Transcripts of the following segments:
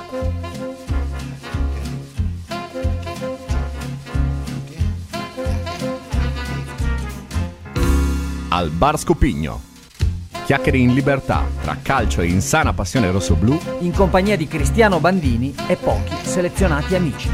Al Bar Scopigno. Chiacchiere in libertà tra calcio e insana passione rossoblù, in compagnia di Cristiano Bandini e pochi selezionati amici.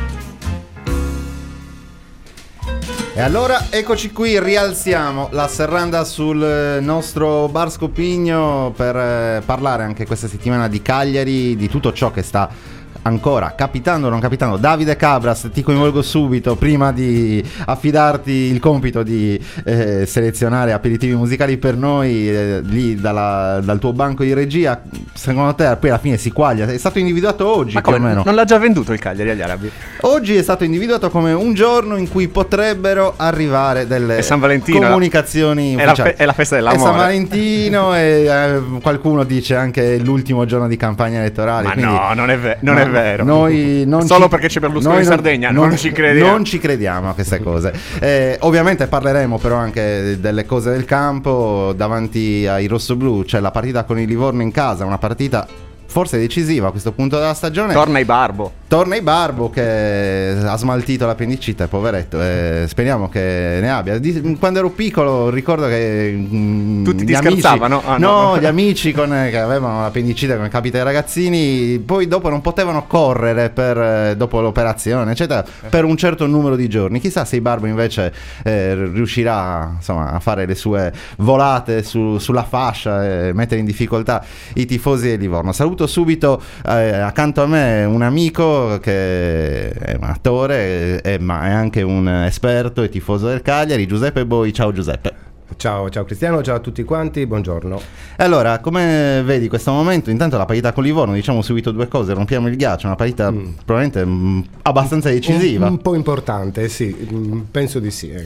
E allora eccoci qui, rialziamo la serranda sul nostro Bar Scopigno per parlare anche questa settimana di Cagliari, di tutto ciò che sta ancora capitando o non capitando. Davide Cabras, ti coinvolgo subito prima di affidarti il compito di selezionare aperitivi musicali per noi lì dal tuo banco di regia. Secondo te poi alla fine si quaglia? È stato individuato oggi, più o meno? Non l'ha già venduto il Cagliari agli arabi? Oggi è stato individuato come un giorno in cui potrebbero arrivare delle San Valentino, comunicazioni ufficiali. È la festa dell'amore. È San Valentino e qualcuno dice anche l'ultimo giorno di campagna elettorale. Ma quindi, no, non è vero. Noi non solo perché c'è Berlusconi in Sardegna, non ci crediamo. Non ci crediamo a queste cose. Ovviamente parleremo però anche delle cose del campo davanti ai rossoblù. C'è la partita con il Livorno in casa, una partita forse decisiva a questo punto della stagione. Torna i Barbo che ha smaltito l'appendicite, poveretto, speriamo che ne abbia. Quando ero piccolo ricordo che tutti ti scherzavano. No, gli amici che avevano l'appendicite, come capita ai ragazzini, poi dopo non potevano correre dopo l'operazione eccetera per un certo numero di giorni. Chissà se il Barbo invece riuscirà insomma a fare le sue volate sulla fascia e mettere in difficoltà i tifosi del Livorno. Saluto subito accanto a me un amico che è un attore ma è anche un esperto e tifoso del Cagliari, Giuseppe Boi. Ciao Giuseppe. Ciao Cristiano, ciao a tutti quanti, buongiorno. Allora, come vedi questo momento? Intanto la partita con Livorno, diciamo subito due cose, rompiamo il ghiaccio, una partita probabilmente abbastanza decisiva. Un po' importante, sì, penso di sì.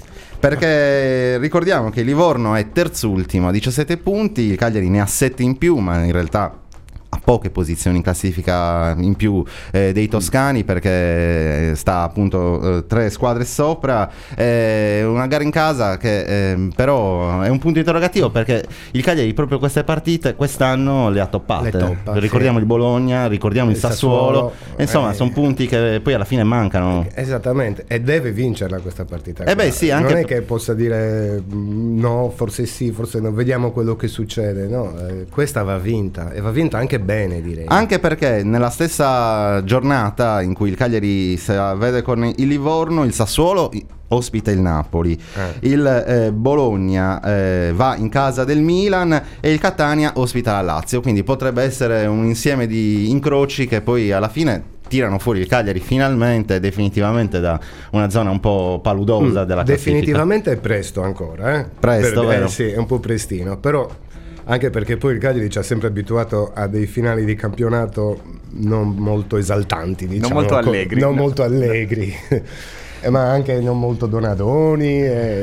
Perché ricordiamo che Livorno è terzultimo a 17 punti, il Cagliari ne ha 7 in più, ma in realtà a poche posizioni in classifica in più dei toscani, perché sta appunto 3 squadre sopra, una gara in casa che però è un punto interrogativo, perché il Cagliari proprio queste partite quest'anno le ha toppate. Ricordiamo sì. Il Bologna, ricordiamo il Sassuolo, insomma sono punti che poi alla fine mancano. Esattamente, e deve vincerla questa partita. Beh, sì, anche non è che possa dire no, forse sì, forse no, vediamo quello che succede, no, questa va vinta, e va vinta anche bene, direi. Anche perché nella stessa giornata in cui il Cagliari si vede con il Livorno, il Sassuolo ospita il Napoli, il Bologna va in casa del Milan e il Catania ospita la Lazio, quindi potrebbe essere un insieme di incroci che poi alla fine tirano fuori il Cagliari finalmente, definitivamente, da una zona un po' paludosa della classifica. Definitivamente è presto ancora, Presto, vero? Sì, è un po' prestino, però anche perché poi il Cagliari ci ha sempre abituato a dei finali di campionato non molto esaltanti, diciamo, non molto allegri. Ma anche non molto donadoni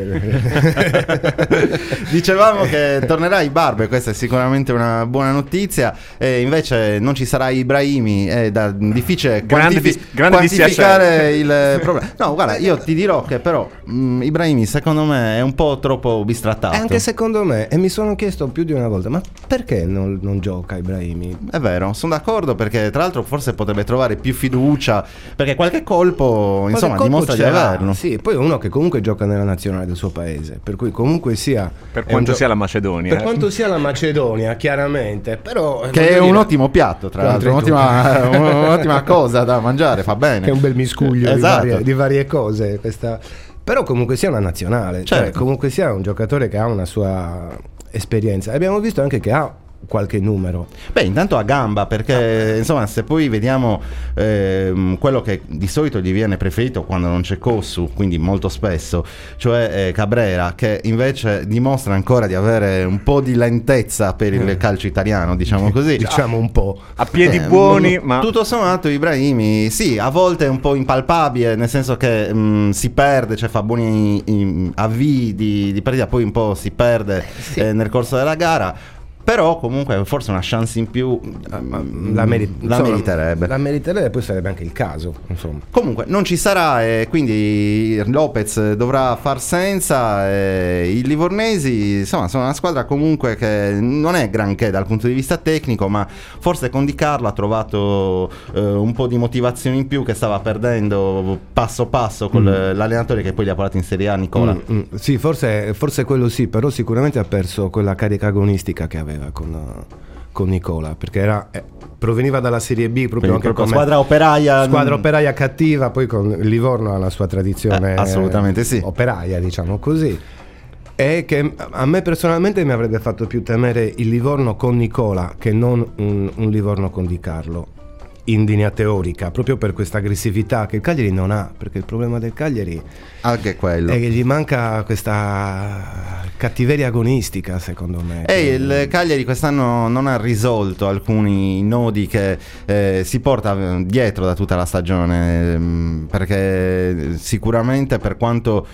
Dicevamo che tornerà Ibarbe, questa è sicuramente una buona notizia, e invece non ci sarà Ibrahimi, è difficile quantificare il problema. No, guarda, io ti dirò che però Ibrahimi secondo me è un po' troppo bistrattato. Anche secondo me, e mi sono chiesto più di una volta, ma perché non gioca Ibrahimi? È vero, sono d'accordo, perché tra l'altro forse potrebbe trovare più fiducia, perché qualche colpo insomma dimostra di averlo. Sì, poi è uno che comunque gioca nella nazionale del suo paese, per cui comunque sia, per quanto sia la Macedonia, per quanto sia la Macedonia, chiaramente, però che è un ottimo piatto, tra l'altro, un'ottima cosa da mangiare, fa bene, che è un bel miscuglio, esatto, di varie cose questa. Però comunque sia una nazionale, certo. Cioè comunque sia un giocatore che ha una sua esperienza. Abbiamo visto anche che ha qualche numero. Beh, intanto a gamba, perché insomma, se poi vediamo quello che di solito gli viene preferito quando non c'è Cossu, quindi molto spesso, cioè Cabrera, che invece dimostra ancora di avere un po' di lentezza per il calcio italiano, diciamo così. Diciamo un po'. A piedi buoni, ma tutto sommato Ibrahimi, sì, a volte è un po' impalpabile, nel senso che si perde, cioè fa buoni avvii di partita, poi un po' si perde nel corso della gara. però comunque forse una chance in più la meriterebbe. La meriterebbe, poi sarebbe anche il caso, insomma. Comunque non ci sarà, e quindi Lopez dovrà far senza. I livornesi, insomma, sono una squadra comunque che non è granché dal punto di vista tecnico, ma forse con Di Carlo ha trovato un po' di motivazione in più, che stava perdendo passo passo con l'allenatore che poi li ha portati in Serie A, Nicola. Sì, forse quello sì, però sicuramente ha perso quella carica agonistica che aveva con Nicola, perché proveniva dalla Serie B, proprio anche come squadra operaia cattiva. Poi con il Livorno ha la sua tradizione assolutamente sì, operaia, diciamo così, e che a me personalmente mi avrebbe fatto più temere il Livorno con Nicola che non un Livorno con Di Carlo in linea teorica, proprio per questa aggressività che il Cagliari non ha, perché il problema del Cagliari anche quello è che gli manca questa cattiveria agonistica, secondo me. Il Cagliari quest'anno non ha risolto alcuni nodi che si porta dietro da tutta la stagione, perché sicuramente per quanto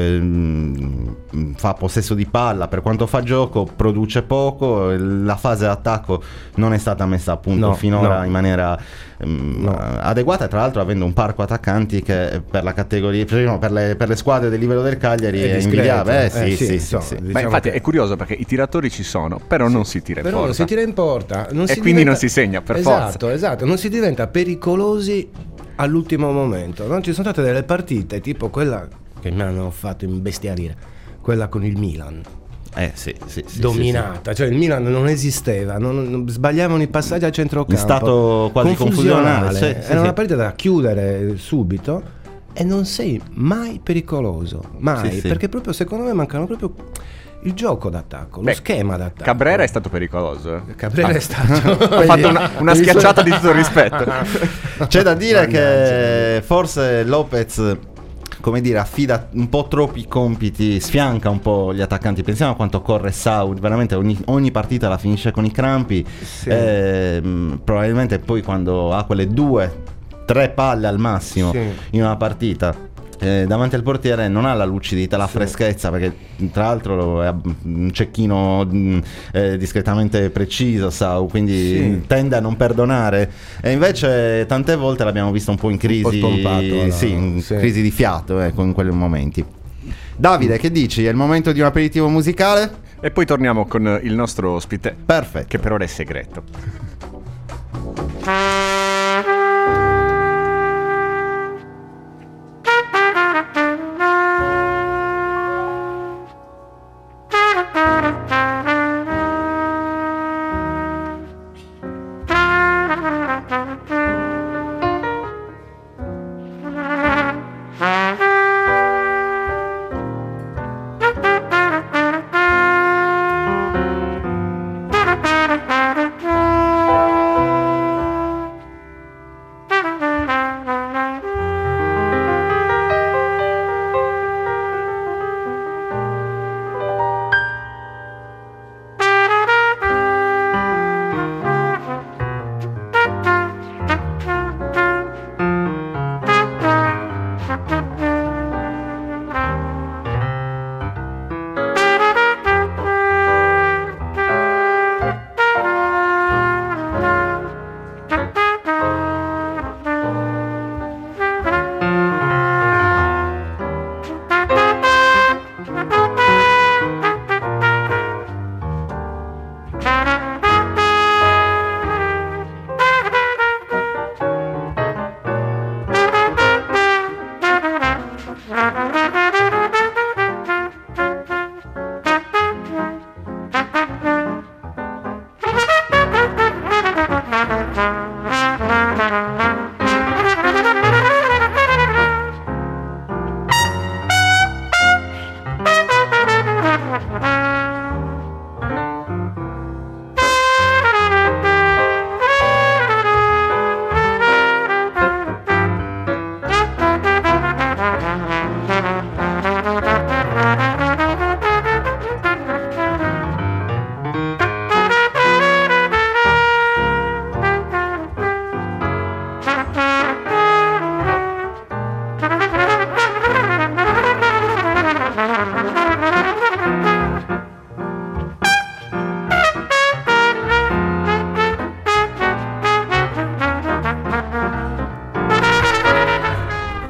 fa possesso di palla, per quanto fa gioco, produce poco. La fase d'attacco non è stata messa a punto finora in maniera adeguata, tra l'altro avendo un parco attaccanti che per la categoria, per le squadre del livello del Cagliari è invidiabile. Ma infatti è curioso, perché i tiratori ci sono, però non si tira in porta. Non si tira in porta, quindi non si segna per forza. Esatto, non si diventa pericolosi all'ultimo momento. Non ci sono state delle partite tipo quella che mi hanno fatto imbestialire, quella con il Milan. Dominata, cioè il Milan non esisteva, non sbagliavano i passaggi al centrocampo, in stato quasi confusionale. Era una partita da chiudere subito e non sei mai pericoloso, mai, perché proprio secondo me mancano proprio il gioco d'attacco, lo schema d'attacco. Cabrera è stato pericoloso. Cabrera è stato. Ha fatto una schiacciata di tutto il rispetto. C'è da dire che forse Lopez, come dire, affida un po' troppi compiti, sfianca un po' gli attaccanti. Pensiamo a quanto corre Saud, veramente ogni partita la finisce con i crampi. Probabilmente poi quando ha quelle 2-3 palle al massimo in una partita davanti al portiere non ha la lucidità, la freschezza, perché tra l'altro è un cecchino discretamente preciso, quindi tende a non perdonare, e invece tante volte l'abbiamo visto un po' in crisi, crisi di fiato in quei momenti. Davide, che dici? È il momento di un aperitivo musicale? E poi torniamo con il nostro ospite. Perfetto. Che per ora è segreto.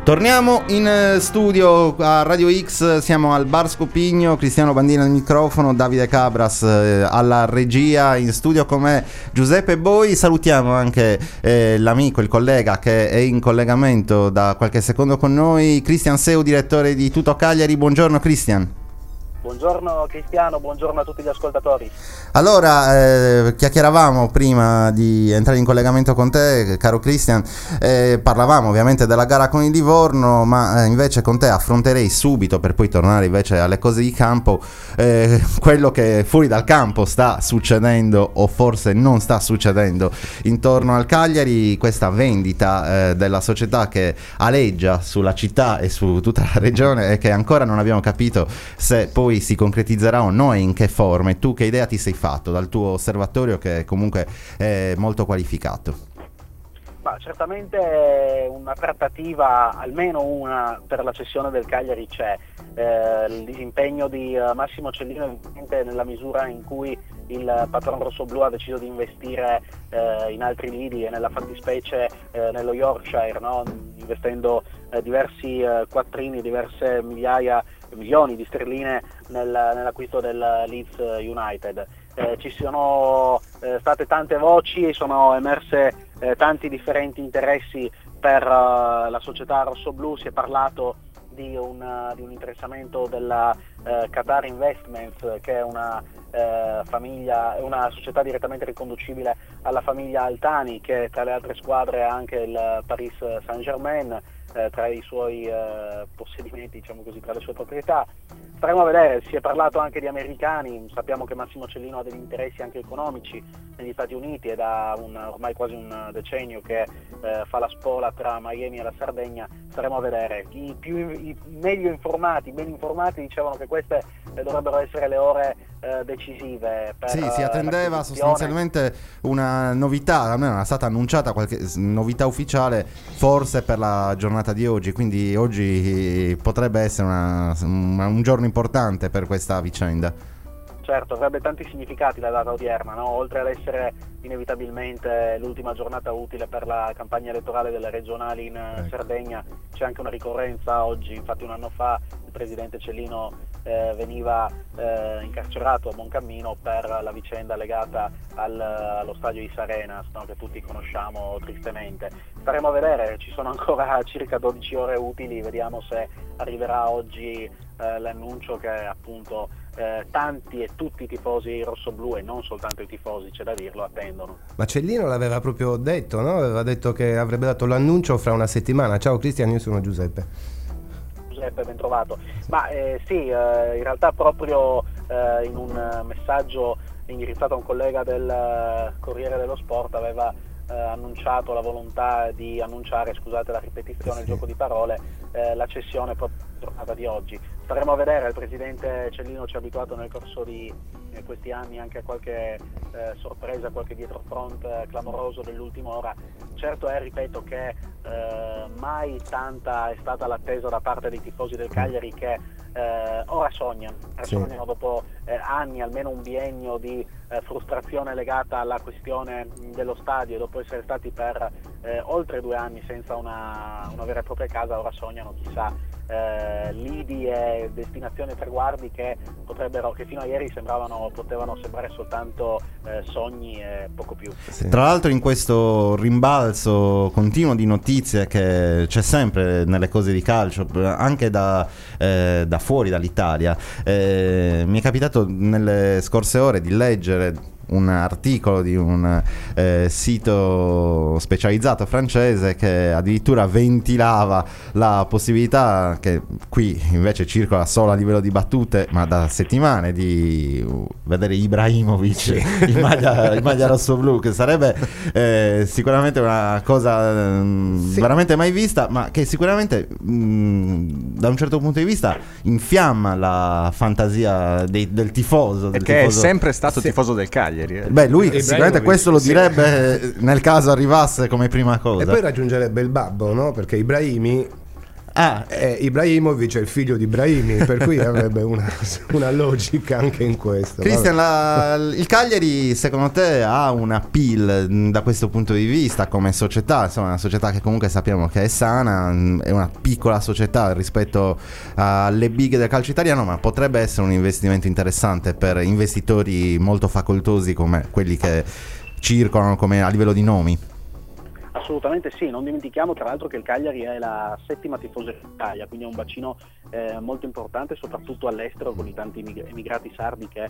Torniamo in studio a Radio X, siamo al Bar Scopigno, Cristiano Bandini al microfono, Davide Cabras alla regia, in studio con me Giuseppe Boi. Salutiamo anche l'amico, il collega che è in collegamento da qualche secondo con noi, Cristian Seu, direttore di Tutto Cagliari. Buongiorno Cristian. Buongiorno Cristiano, buongiorno a tutti gli ascoltatori. Allora, chiacchieravamo prima di entrare in collegamento con te, caro Cristian, parlavamo ovviamente della gara con il Livorno, ma invece con te affronterei subito, per poi tornare invece alle cose di campo, quello che fuori dal campo sta succedendo o forse non sta succedendo intorno al Cagliari, questa vendita della società che aleggia sulla città e su tutta la regione e che ancora non abbiamo capito se poi si concretizzerà o no e in che forme. Tu che idea ti sei fatto dal tuo osservatorio, che comunque è molto qualificato? Ma certamente una trattativa, almeno una, per la cessione del Cagliari c'è. Il disimpegno di Massimo Cellino evidentemente nella misura in cui il patron rossoblù ha deciso di investire in altri lidi e nella fattispecie nello Yorkshire, no? Investendo diversi quattrini, diverse milioni di sterline nell'acquisto del Leeds United. Ci sono state tante voci e sono emerse tanti differenti interessi per la società rossoblù. Si è parlato di un interessamento della Qatar Investments, che è una una società direttamente riconducibile alla famiglia Altani, che tra le altre squadre ha anche il Paris Saint-Germain tra i suoi possedimenti, diciamo così, tra le sue proprietà. Staremo a vedere. Si è parlato anche di americani, sappiamo che Massimo Cellino ha degli interessi anche economici negli Stati Uniti, è da ormai quasi un decennio che fa la spola tra Miami e la Sardegna. Staremo a vedere. I meglio informati, ben informati, dicevano che queste dovrebbero essere le ore decisive per sì, si attendeva sostanzialmente una novità, almeno era stata annunciata qualche novità ufficiale forse per la giornata di oggi, quindi oggi potrebbe essere un giorno importante per questa vicenda. Certo, avrebbe tanti significati la data odierna, no? Oltre ad essere inevitabilmente l'ultima giornata utile per la campagna elettorale delle regionali in Sardegna, c'è anche una ricorrenza oggi. Infatti un anno fa il presidente Cellino veniva incarcerato a Moncammino per la vicenda legata allo stadio di Sarenas, no? Che tutti conosciamo tristemente. Staremo a vedere, ci sono ancora circa 12 ore utili, vediamo se arriverà oggi l'annuncio che appunto tanti e tutti i tifosi rossoblù, e non soltanto i tifosi, c'è da dirlo, attendono. Ma Cellino l'aveva proprio detto, no? Aveva detto che avrebbe dato l'annuncio fra una settimana. Ciao Cristian, io sono Giuseppe. Giuseppe, ben trovato. Ma sì, in realtà proprio in un messaggio indirizzato a un collega del Corriere dello Sport aveva annunciato la volontà di annunciare, scusate la ripetizione, il gioco di parole, la cessione proprio giornata di oggi. Staremo a vedere. Il presidente Cellino ci ha abituato nel corso di questi anni anche a qualche sorpresa, qualche dietrofront clamoroso dell'ultima ora. Certo è, ripeto, che mai tanta è stata l'attesa da parte dei tifosi del Cagliari, che ora sognano dopo anni, almeno un biennio di frustrazione legata alla questione dello stadio, dopo essere stati per oltre 2 anni senza una vera e propria casa. Ora sognano, chissà, lidi e destinazioni e traguardi che fino a ieri potevano sembrare soltanto sogni e poco più. Sì. Tra l'altro, in questo rimbalzo continuo di notizie che c'è sempre nelle cose di calcio, anche da fuori dall'Italia, mi è capitato nelle scorse ore di leggere un articolo di un sito specializzato francese che addirittura ventilava la possibilità, che qui invece circola solo a livello di battute ma da settimane, di vedere Ibrahimovic in maglia rossoblù, che sarebbe sicuramente una cosa veramente mai vista, ma che sicuramente da un certo punto di vista infiamma la fantasia del tifoso, perché è sempre stato tifoso del Cagliari. Beh, lui sicuramente questo lo direbbe nel caso arrivasse come prima cosa. E poi raggiungerebbe il babbo, no? Perché Ibrahimi Ibrahimovic è il figlio di Brahimi, per cui avrebbe una logica anche in questo. Cristian, il Cagliari secondo te ha un appeal da questo punto di vista come società? Insomma, una società che comunque sappiamo che è sana, è una piccola società rispetto alle big del calcio italiano, ma potrebbe essere un investimento interessante per investitori molto facoltosi come quelli che circolano come a livello di nomi. Assolutamente sì, non dimentichiamo tra l'altro che il Cagliari è la 7ª tifosa d'Italia, quindi è un bacino molto importante soprattutto all'estero, con i tanti emigrati sardi che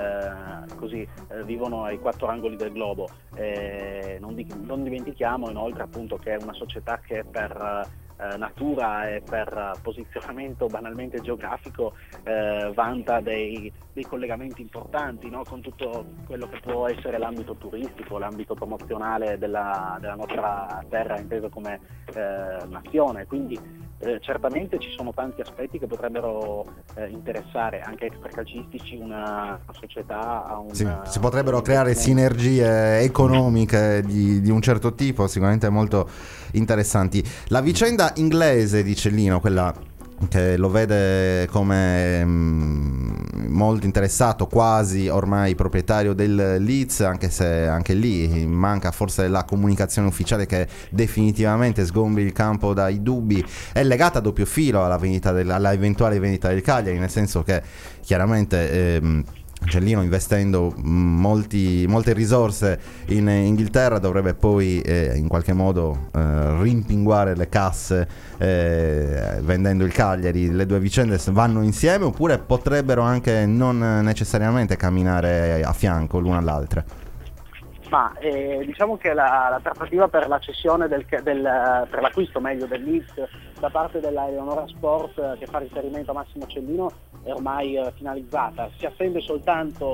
vivono ai 4 angoli del globo. Non dimentichiamo inoltre appunto che è una società che per natura e per posizionamento banalmente geografico vanta dei collegamenti importanti, no? Con tutto quello che può essere l'ambito turistico, l'ambito promozionale della nostra terra inteso come nazione, quindi certamente ci sono tanti aspetti che potrebbero interessare anche extracalcistici una società a un, si potrebbero creare sinergie economiche di un certo tipo, sicuramente molto interessanti. La vicenda inglese di Cellino, quella che lo vede come molto interessato, quasi ormai proprietario del Leeds, anche se anche lì manca forse la comunicazione ufficiale che definitivamente sgombri il campo dai dubbi, è legata a doppio filo alla eventuale vendita del Cagliari, nel senso che chiaramente Cellino, investendo molte risorse in Inghilterra, dovrebbe poi in qualche modo rimpinguare le casse vendendo il Cagliari. Le due vicende vanno insieme oppure potrebbero anche non necessariamente camminare a fianco l'una all'altra? Ma diciamo che la trattativa per la cessione per l'acquisto meglio del Leeds da parte della Eleonora Sport, che fa riferimento a Massimo Cellino, è ormai finalizzata. Si attendono soltanto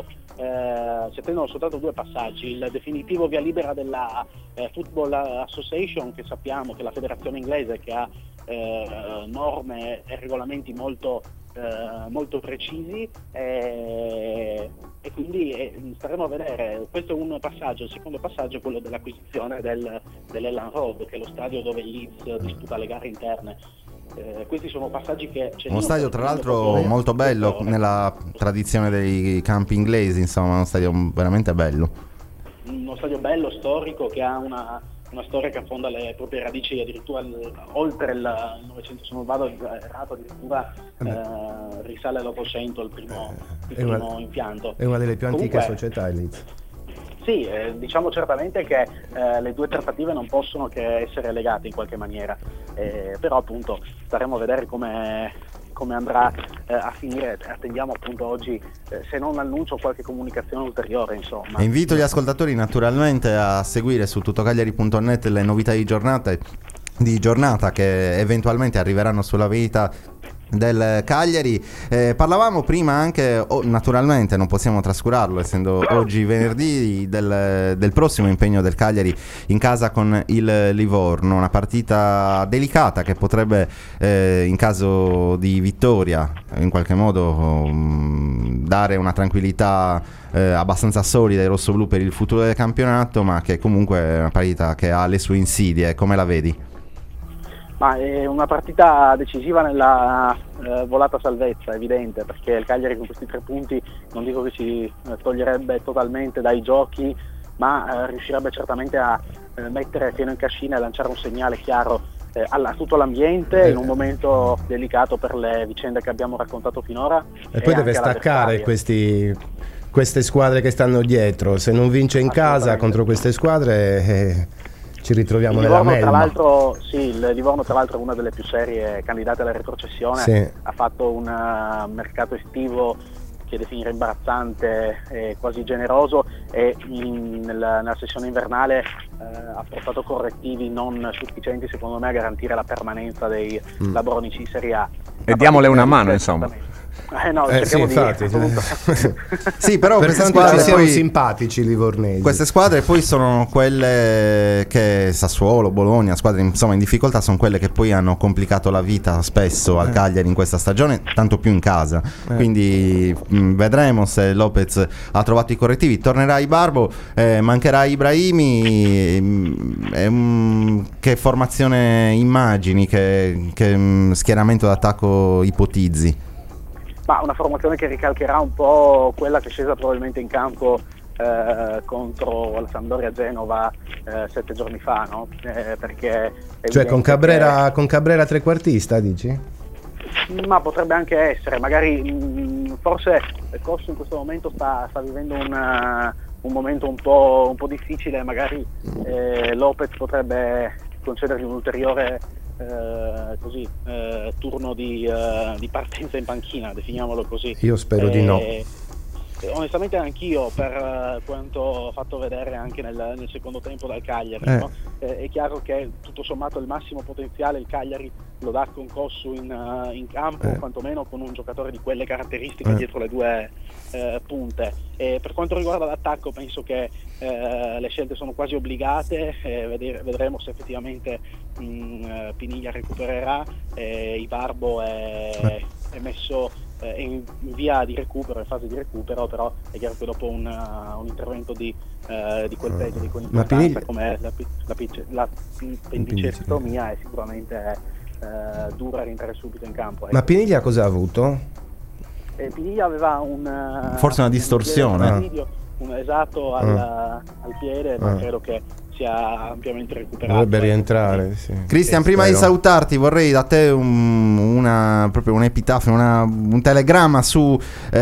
2 passaggi: il definitivo via libera della Football Association, che sappiamo che è la federazione inglese che ha norme e regolamenti molto precisi, e quindi staremo a vedere. Questo è un passaggio. Il secondo passaggio è quello dell'acquisizione dell'Elland Road, che è lo stadio dove il Leeds disputa le gare interne. Questi sono passaggi che uno stadio tra l'altro molto bello nella tradizione dei campi inglesi, insomma uno stadio veramente bello, uno stadio bello, storico, che ha una storia che affonda le proprie radici addirittura oltre il Novecento, se non vado errato, addirittura risale all'800 il primo impianto. È una delle più antiche società lì. Sì, diciamo certamente che le due trattative non possono che essere legate in qualche maniera, però appunto staremo a vedere come andrà a finire. Attendiamo appunto oggi, se non annuncio, qualche comunicazione ulteriore, insomma. Invito gli ascoltatori naturalmente a seguire su tuttocagliari.net le novità di giornata che eventualmente arriveranno sulla vita del Cagliari. Parlavamo prima anche, naturalmente non possiamo trascurarlo essendo oggi venerdì, del prossimo impegno del Cagliari in casa con il Livorno, una partita delicata che potrebbe in caso di vittoria in qualche modo dare una tranquillità abbastanza solida ai rossoblù per il futuro del campionato, ma che comunque è una partita che ha le sue insidie. Come la vedi? Ma è una partita decisiva nella volata salvezza, evidente, perché il Cagliari con questi 3 punti non dico che si toglierebbe totalmente dai giochi, ma riuscirebbe certamente a mettere pieno in cascina e lanciare un segnale chiaro a tutto l'ambiente in un momento delicato per le vicende che abbiamo raccontato finora. E poi deve staccare queste squadre che stanno dietro. Se non vince in casa contro queste squadre ci ritroviamo nella melma. Tra l'altro, sì, il Livorno tra l'altro è una delle più serie candidate alla retrocessione, sì. Ha fatto un mercato estivo che definire imbarazzante e quasi generoso, e nella sessione invernale ha portato correttivi non sufficienti secondo me a garantire la permanenza dei labronici in Serie A. E diamole una mano, insomma. No, cerchiamo infatti. Sì, però queste squadre siamo simpatici livornesi. Queste squadre poi sono quelle che Sassuolo, Bologna, squadre insomma in difficoltà, sono quelle che poi hanno complicato la vita spesso al Cagliari in questa stagione, tanto più in casa. Quindi vedremo se Lopez ha trovato i correttivi. Tornerà Ibarbo, mancherà Ibrahimi. Che formazione immagini, che schieramento d'attacco ipotizzi? Ma una formazione che ricalcherà un po' quella che è scesa probabilmente in campo contro la Sampdoria Genova 7 giorni fa, no? Perché cioè con Cabrera trequartista, dici? Ma potrebbe anche essere, magari forse Cossu in questo momento sta vivendo un momento un po' difficile, magari Lopez potrebbe concedergli un ulteriore turno di partenza in panchina, definiamolo così. Io spero di no. Onestamente anch'io, per quanto ho fatto vedere anche nel secondo tempo dal Cagliari, no? È chiaro che tutto sommato il massimo potenziale il Cagliari lo dà con Cossu in campo, quantomeno con un giocatore di quelle caratteristiche dietro le due punte. E per quanto riguarda l'attacco penso che le scelte sono quasi obbligate, vedremo se effettivamente Piniglia recupererà, Ibarbo è messo in via di recupero, in fase di recupero, però è chiaro che dopo un intervento di quel peso, di quell'importanza come l'appendicectomia è sicuramente dura rientrare subito in campo. Ma Piniglia cosa ha avuto? Piniglia aveva forse una distorsione esatto al piede, ma credo che sia ampiamente recuperato. Dovrebbe rientrare, sì. Cristian, prima di salutarti vorrei da te proprio un epitafio, un telegramma su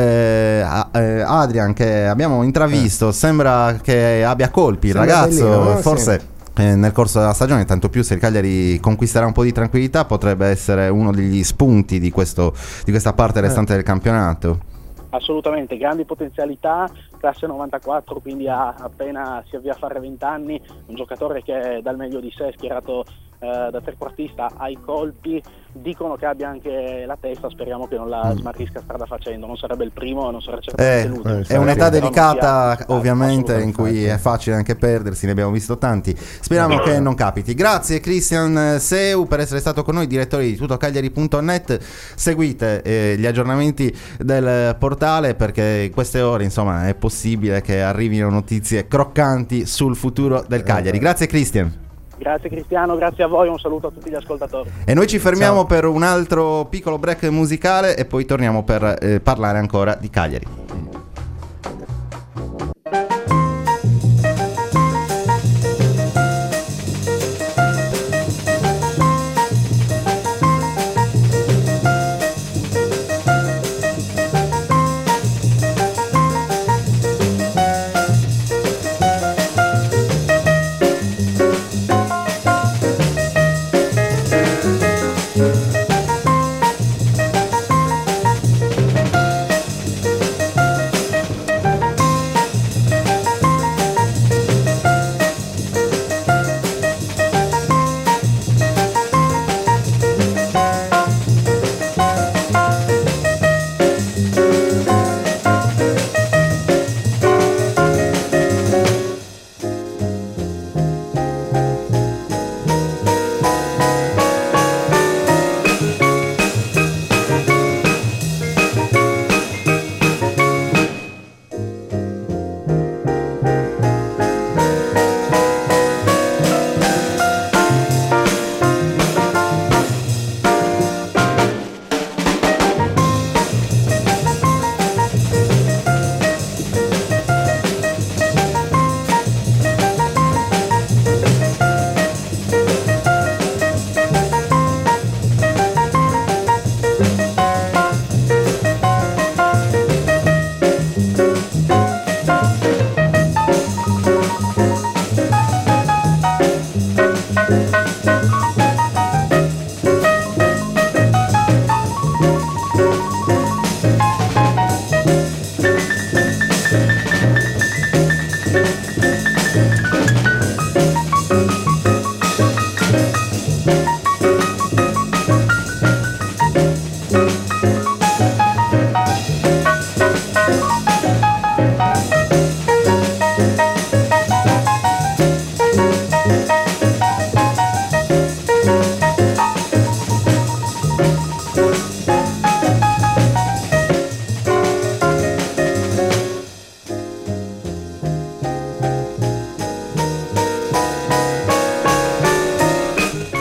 Adrian che abbiamo intravisto. Sembra che abbia colpi il ragazzo, bellino, forse sì. Nel corso della stagione, tanto più se il Cagliari conquisterà un po' di tranquillità, potrebbe essere uno degli spunti di questa parte restante del campionato. Assolutamente, grandi potenzialità, classe 94, quindi appena si avvia a fare 20 anni, un giocatore che dà il meglio di sé, schierato da trequartista, ai colpi, dicono che abbia anche la testa, speriamo che non la smarrisca strada facendo, non sarebbe il primo, non sarà certamente l'ultimo. È un'età delicata ovviamente in cui è facile anche perdersi, ne abbiamo visto tanti, speriamo che non capiti. Grazie Cristian Seu per essere stato con noi, direttore di tuttocagliari.net. Seguite gli aggiornamenti del portale, perché in queste ore insomma è possibile che arrivino notizie croccanti sul futuro del Cagliari. Grazie Cristian. Grazie Cristiano, grazie a voi, un saluto a tutti gli ascoltatori. E noi ci fermiamo per un altro piccolo break musicale e poi torniamo per parlare ancora di Cagliari.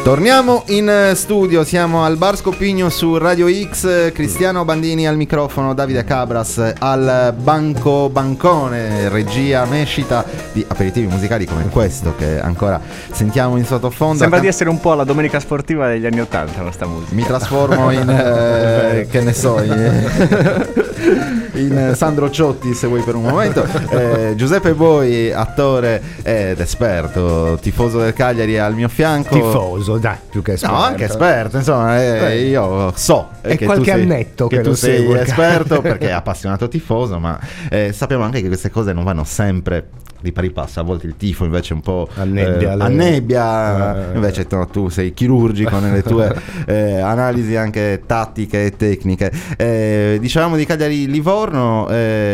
Torniamo in studio, siamo al Bar Scopigno su Radio X, Cristiano Bandini al microfono, Davide Cabras al bancone, regia mescita di aperitivi musicali come questo che ancora sentiamo in sottofondo. Sembra di essere un po' la domenica sportiva degli anni '80 questa musica. Mi trasformo in che ne so, in Sandro Ciotti se vuoi per un momento. Giuseppe Boi, attore ed esperto, tifoso del Cagliari al mio fianco. Tifoso, dai, più che esperto. No, anche esperto, insomma, io so è che qualche tu sei, annetto che tu sei segui. esperto perché è appassionato tifoso, ma sappiamo anche che queste cose non vanno sempre di pari passo. A volte il tifo invece un po' annebbia, invece no, tu sei chirurgico nelle tue analisi anche tattiche e tecniche. Dicevamo di Cagliari-Livorno,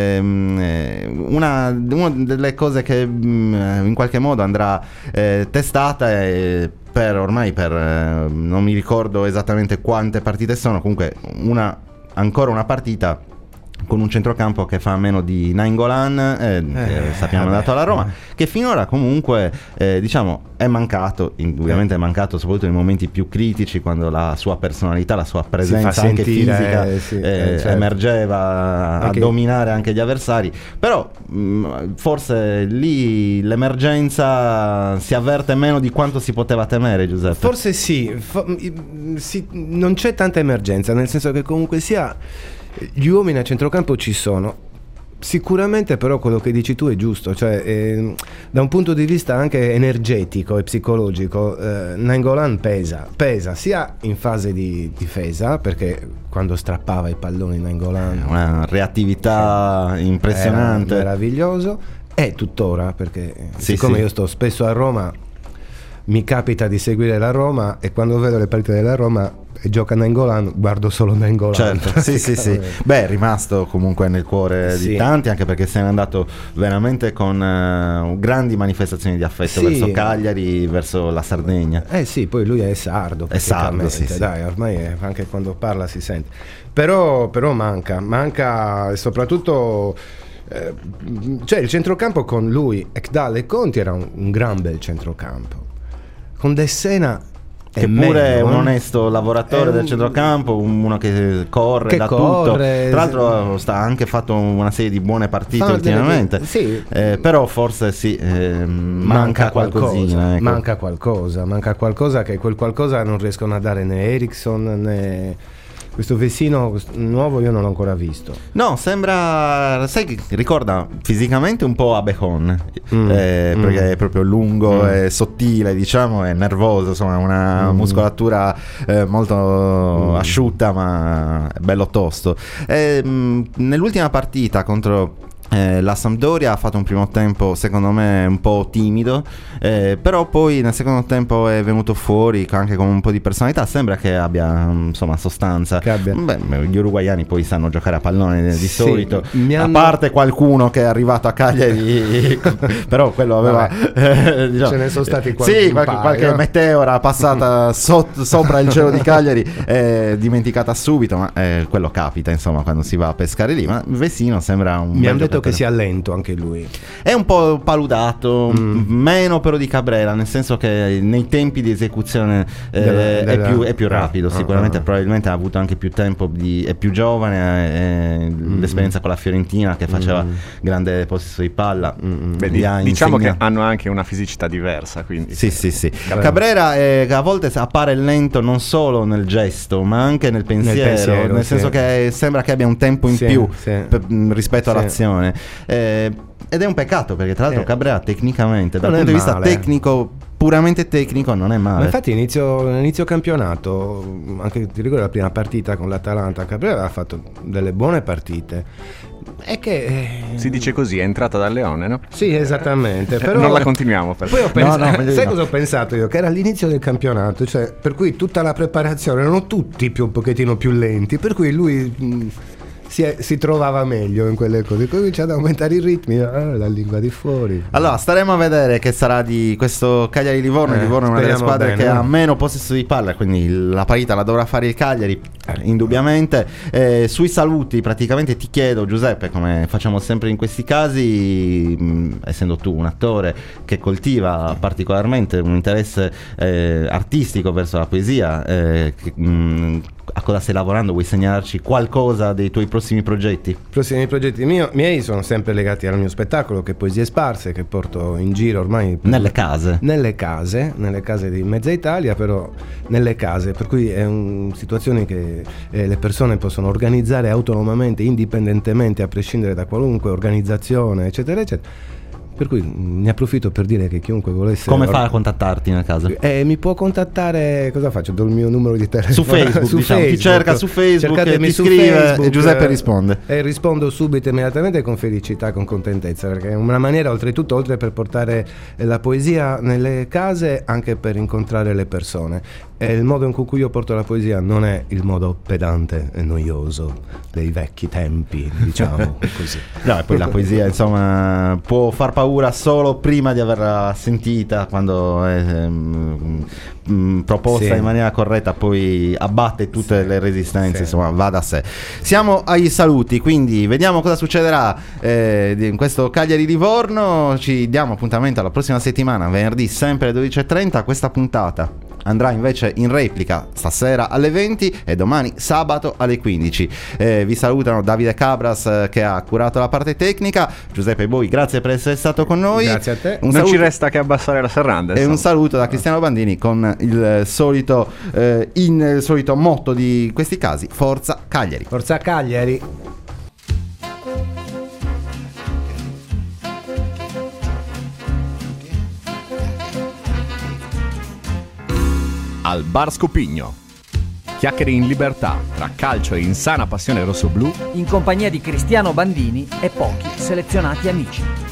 una delle cose che in qualche modo andrà testata è per non mi ricordo esattamente quante partite sono, comunque ancora una partita con un centrocampo che fa meno di Nainggolan, che sappiamo è andato alla Roma, che finora comunque diciamo è mancato, indubbiamente è mancato soprattutto nei momenti più critici, quando la sua personalità, la sua presenza anche fisica certo, emergeva a dominare anche gli avversari, però forse lì l'emergenza si avverte meno di quanto si poteva temere, Giuseppe. Forse sì, non c'è tanta emergenza, nel senso che comunque sia gli uomini a centrocampo ci sono. Sicuramente però quello che dici tu è giusto, cioè da un punto di vista anche energetico e psicologico Nainggolan pesa sia in fase di difesa, perché quando strappava i palloni Nainggolan una reattività impressionante, era meraviglioso, e tuttora perché siccome io sto spesso a Roma mi capita di seguire la Roma, e quando vedo le partite della Roma e gioca Nainggolan guardo solo Nainggolan. Certo, sì. Beh, è rimasto comunque nel cuore di tanti, anche perché se n'è andato veramente con grandi manifestazioni di affetto verso Cagliari, verso la Sardegna. Sì, poi lui è sardo. È sardo, sì. Dai, ormai anche quando parla si sente. Però manca, e soprattutto cioè il centrocampo con lui, Ekdal e Conti era un gran bel centrocampo. Con De Sena, che pure è un onesto lavoratore del centrocampo, uno che corre tutto. Tra l'altro ha anche fatto una serie di buone partite ultimamente. Però forse manca qualcosina. Ecco. Manca qualcosa che quel qualcosa non riescono a dare né Eriksson né questo Vecino nuovo. Io non l'ho ancora visto. No, sembra, sai che ricorda fisicamente un po' Abehon, perché è proprio lungo e sottile, diciamo, è nervoso, insomma, una muscolatura molto asciutta, ma bello tosto. Nell'ultima partita contro la Sampdoria ha fatto un primo tempo secondo me un po' timido, però poi nel secondo tempo è venuto fuori anche con un po' di personalità, sembra che abbia insomma sostanza. Gli uruguaiani poi sanno giocare a pallone di solito, a parte qualcuno che è arrivato a Cagliari però quello aveva diciamo, ce ne sono stati qualche meteora passata sopra il cielo di Cagliari, dimenticata subito, ma quello capita insomma quando si va a pescare lì. Ma Vecino sembra un bel giocatore. Che sia lento anche lui, è un po' paludato, meno però di Cabrera, nel senso che nei tempi di esecuzione è più rapido, sicuramente. Probabilmente ha avuto anche più tempo, è più giovane, l'esperienza con la Fiorentina che faceva grande possesso di palla. Diciamo che hanno anche una fisicità diversa, quindi sì. Cabrera a volte appare lento non solo nel gesto ma anche nel pensiero, nel senso che sembra che abbia un tempo in più rispetto all'azione. Ed è un peccato, perché tra l'altro Cabrera tecnicamente, dal punto di vista tecnico, puramente tecnico, non è male. Ma infatti inizio campionato, anche ti ricordo la prima partita con l'Atalanta, Cabrera aveva fatto delle buone partite. È che si dice così, è entrata dal Leone, no? Sì, esattamente. Però non la continuiamo. Poi ho pensato, sai cosa ho pensato io? Che era all'inizio del campionato, cioè per cui tutta la preparazione erano tutti un pochettino più lenti, per cui lui si trovava meglio in quelle cose. Comincia ad aumentare i ritmi, la lingua di fuori. Allora staremo a vedere che sarà di questo Cagliari-Livorno. Il Livorno è una delle squadre che ha meno possesso di palla, quindi la parità la dovrà fare il Cagliari indubbiamente. Sui saluti praticamente ti chiedo, Giuseppe, come facciamo sempre in questi casi, essendo tu un attore che coltiva particolarmente un interesse artistico verso la poesia, a cosa stai lavorando? Vuoi segnalarci qualcosa dei tuoi prossimi progetti? Prossimi progetti miei sono sempre legati al mio spettacolo, che è Poesie Sparse, che porto in giro ormai nelle case di mezza Italia, però nelle case, per cui è una situazione che le persone possono organizzare autonomamente, indipendentemente, a prescindere da qualunque organizzazione, eccetera eccetera. Per cui ne approfitto per dire che chiunque volesse... Come fa a contattarti nel caso? Mi può contattare, cosa faccio? Do il mio numero di telefono. Su Facebook, Facebook. Ti cerca su Facebook, ti scrive Facebook, e Giuseppe risponde. E rispondo subito, immediatamente, con felicità, con contentezza, perché è una maniera, oltretutto, oltre per portare la poesia nelle case, anche per incontrare le persone. E il modo in cui io porto la poesia non è il modo pedante e noioso dei vecchi tempi, diciamo così. No, e poi la poesia, insomma, può far paura solo prima di averla sentita, quando è proposta in maniera corretta, poi abbatte tutte le resistenze, insomma, va da sé. Siamo ai saluti, quindi vediamo cosa succederà in questo Cagliari-Livorno. Ci diamo appuntamento alla prossima settimana, venerdì sempre alle 12:30. Questa puntata andrà invece in replica stasera alle 20 e domani sabato alle 15. Vi salutano Davide Cabras, che ha curato la parte tecnica, Giuseppe Boi, grazie per essere stato con noi. Grazie a te. Non ci resta che abbassare la serranda, e un saluto da Cristiano Bandini con il solito motto di questi casi: Forza Cagliari. Forza Cagliari. Al Bar Scopigno. Chiacchiere in libertà tra calcio e insana passione rossoblù, in compagnia di Cristiano Bandini e pochi selezionati amici.